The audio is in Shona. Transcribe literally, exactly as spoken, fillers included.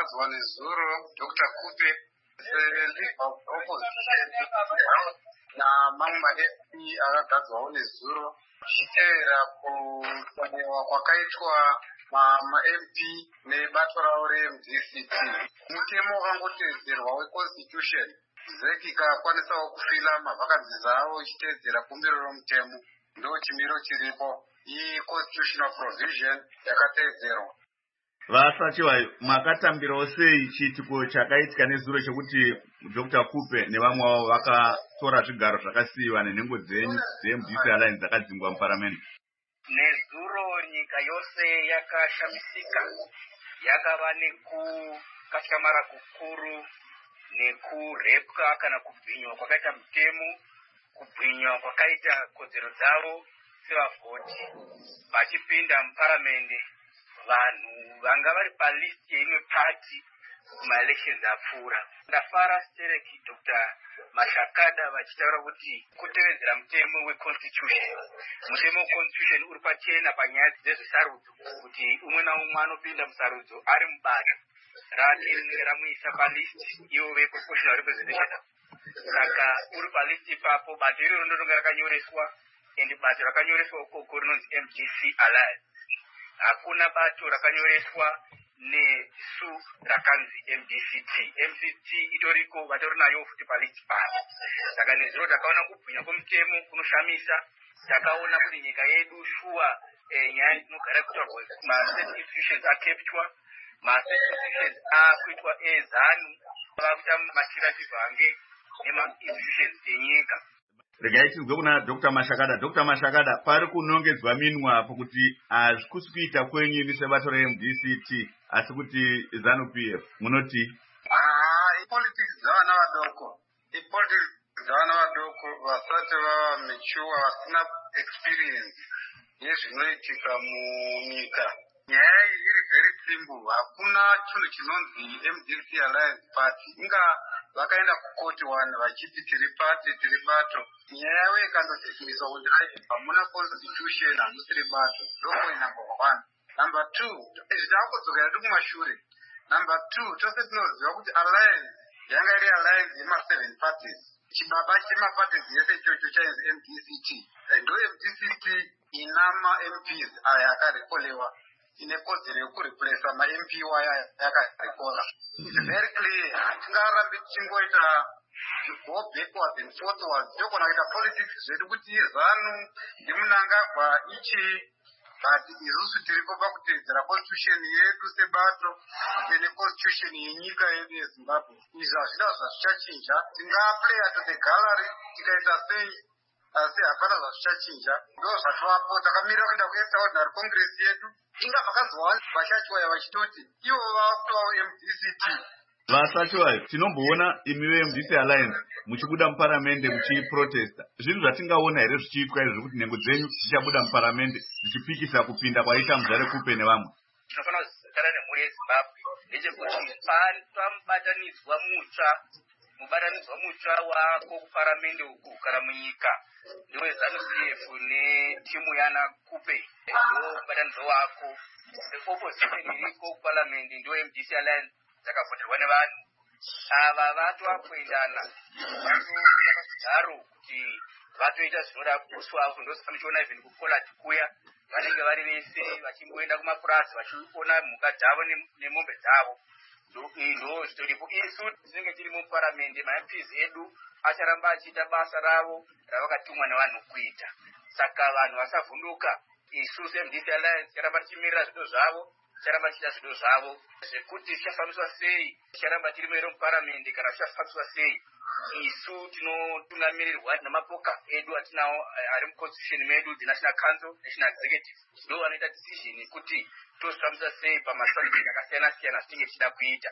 akagadzwa nezuro Doctor Kupe Legal Opposition namamwe ma-M P akagadzwawo nezuro zvichitevera kutonewa kwakaitwa ma-M P nebato ravo re-M D C T. Mutemo wakangotevedzerwa we-Constitution, Z E C ikakwanisawo kufila mavhakanzi avo ichitevedzera kumbiro romutemo. Ndo chimiro chiripo, i-constitutional provision yakatevedzerwa. Vasachiwayo, makatambirawo sei chiitiko chakaitika nezuro chekuti Doctor Kupe nevamwe vavo vakatora zvigaro zvakasiyiwa nenhengo dzenyu dze-M D C Alliance dzakadzingwa muparamende? Nezuro nyika yose yakashamisika, yakava nekukatyamara kukuru nekurepwa kana kubwinywa kwakaita mutemo, kubwinywa kwakaita kodzero dzavo sevavhoti vachipinda muparamende. Vanhu vanga vari palist yeimwe party kumaelections apfuura. Ndafara Stereki Doctor Mashakada vachitaura kuti kutevedzera mutemo we-constitution. Mutemo we-constitution uri pachena panyaya dzezvesarudzo kuti umwe naumwe anopinda musarudzo ari mubato rati ramuisa palist ivo ve-proportional representation. Saka uri palist ipapo bato iroro ndonga rakanyoreswa, ende bato rakanyoreswa ukoko rinonzi M D C Alliance. Hakuna bato rakanyoreswa nesu rakanzi M D C T. M D C T itoriko vatori nayo futi palist pano. Saka nezuro takaona kubwinya kwemutemo kunoshamisa. Takaona kuti nyika yedu shuwa nyaya dzinogara kutaurwa ma-state institutions akeptwa, ma-state institutions akuitwa ezanu, vakuita matirative ange nema-institutions enyika. Regai tinzwe kuna Doctor Mashakada. Doctor Mashakada, pari kunongedzwa minwa pokuti hazvikusi kuita kwenyu imi sebato re-M D C T asi kuti ZANU-P F munoti? Ah, ipolitics dzavana vadoko. Ipolitics dzavana vadoko vasati vava mature, vasina experience yezvinoitika munyika. Nyaya iyi iri very simple. Hakuna chinhu chinonzi M D C Alliance party. Inga vakaenda kukoti one vachiti tiri party tiri bato. Nyaya yavo ikandodefiniswa kuti ai hamuna constitution hamusiri bato. Ndopoint number one. Number two, zvitakudzokera tiri kumashure. Number two, tose tinoziva kuti alliance yanga iri alliance yema seven parties. Chibaba chemaparties yese ichocho chainzi M D C T. Ndo M D C T inama M Ps aya akarekolewa. Inekodzero yekureplace ma-M P waya yakarekola. It's very clear. Hatingarambi tichingoita go backwards and forwards. Yokona kuita politics zvedu kuti ZANU ndimunangagwa ichi, but isusu tiripo pakutevedzera constitution yedu sebato ine constitution yenyika yedu yeZimbabwe. Izvi hazvina zvazvichachinja. Tingaplaya to the gallery tikaita sei asi hapana zvazvichachinja. Ndo zvatovapo takamirira kuenda kuextraordinary congress yedu. Inga vakazwa vachachiwaya vachitoti ivo vakutovawo M D C T. Vasachiwayo, tinomboona imi ve-M D C Alliance muchibuda muparamende muchiprotesta. Zvinhu zvatingaona here zvichiitwa izvi kuti nhengo dzenyu dzichabuda muparamende dzichipikisa kupinda kwaita Muzare Kupe nevamwe? Tinofanira kuzara nemhuri yeZimbabwe ndechekuti pamubatanidzwa mutsva mubatanidzwa mutsva wako kuparamende uku kana munyika ndiwe ZANU-P F netimu yana Kupe, ndo mubatanidzwa wako. Opposition iriko kuparamende ndiwe M D C Alliance dzakavhoterwa nevanhu. Ava vatwa kuendana vatopinda pachigaro kuti vatoita zvinoda kuswa. Ndosifana chiona even kukolati kuya vanenge vari vese vachimboenda kumapurazi vachiona mhuka dzavo nemombe dzavo. Ndo zvitoripo. Isu tinenge tiri muparamende, ma-M Ps edu acharamba achiita basa ravo ravakatumwa nevanhu kuita. Saka vanhu vasavhunduka. Isu se-M D C Alliance ticharamba tichimirira zvido zvavo, ticharamba tichiita zvido zvavo. Zvekuti zvichafambiswa sei, ticharamba tiri mero muparamende kana zvichafambiswa sei. Isu tinotungamirirwa namapoka edu atinawo ari muconstitution medu, the National Council, National Executive. Ndo vanoita decision kuti tozvifambisa sei pamasubject akasiyana siyana tinenge tichida kuita.